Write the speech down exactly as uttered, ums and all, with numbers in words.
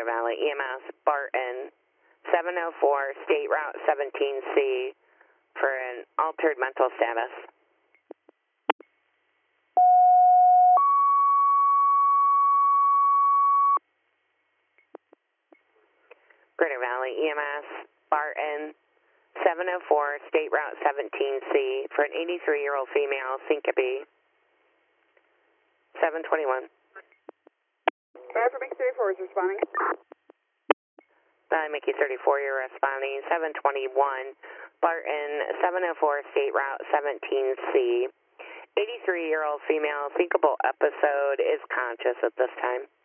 Greater Valley E M S, Barton, seven oh four State Route seventeen C for an altered mental status. Greater Valley E M S, Barton, seven oh four State Route seventeen C for an eighty-three-year-old female, syncope. seven twenty-one. Driver Mickey thirty-four is responding. Uh, Mickey thirty-four, you're responding. seven twenty-one, Barton, seven oh four State Route seventeen C. eighty-three-year-old female, syncopal episode, is conscious at this time.